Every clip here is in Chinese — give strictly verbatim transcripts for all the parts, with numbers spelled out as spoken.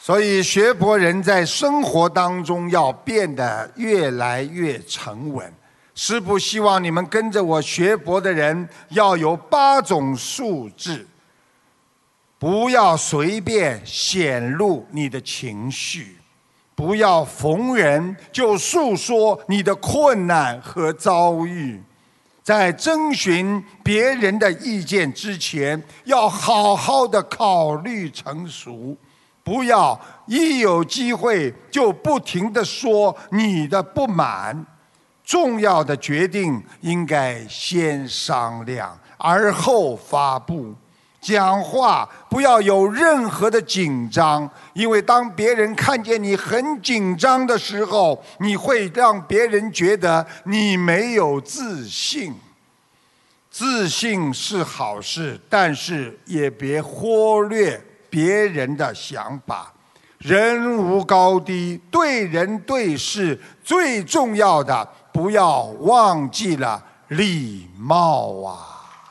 所以学佛人在生活当中要变得越来越沉稳。师父希望你们跟着我学佛的人要有八种素质，不要随便显露你的情绪，不要逢人就诉说你的困难和遭遇。在征询别人的意见之前，要好好的考虑成熟，不要一有机会就不停地说你的不满。重要的决定应该先商量，而后发布。讲话不要有任何的紧张，因为当别人看见你很紧张的时候，你会让别人觉得你没有自信。自信是好事，但是也别忽略别人的想法。人无高低，对人对事最重要的，不要忘记了礼貌啊！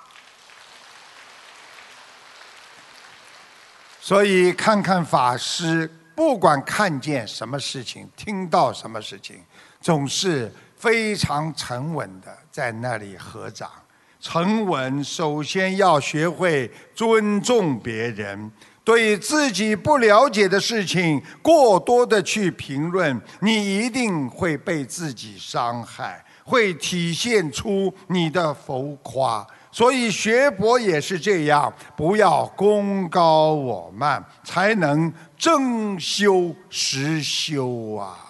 所以看看法师，不管看见什么事情，听到什么事情，总是非常沉稳的在那里合掌。沉稳首先要学会尊重别人，对自己不了解的事情过多的去评论，你一定会被自己伤害，会体现出你的浮夸。所以学佛也是这样，不要功高我慢，才能真修实修啊。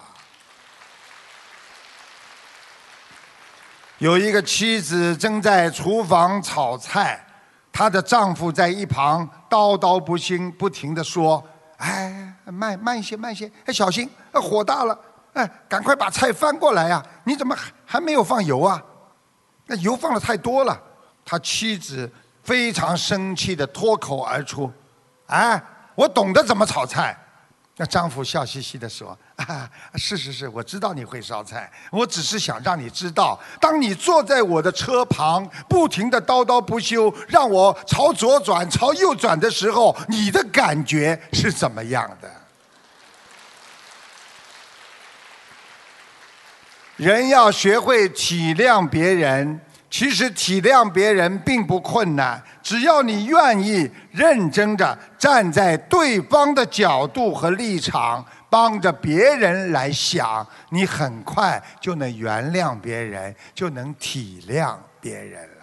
有一个妻子正在厨房炒菜，她的丈夫在一旁叨叨不休，不停地说：“哎，慢慢一些，慢一些，哎，小心，火大了，哎，赶快把菜翻过来呀！你怎么还还没有放油啊？那油放的太多了。”他妻子非常生气地脱口而出：“哎，我懂得怎么炒菜。”那丈夫笑嘻嘻地说：“啊，是是是，我知道你会烧菜，我只是想让你知道，当你坐在我的车旁，不停地叨叨不休，让我朝左转、朝右转的时候，你的感觉是怎么样的？”人要学会体谅别人。其实体谅别人并不困难，只要你愿意认真地站在对方的角度和立场，帮着别人来想，你很快就能原谅别人，就能体谅别人了。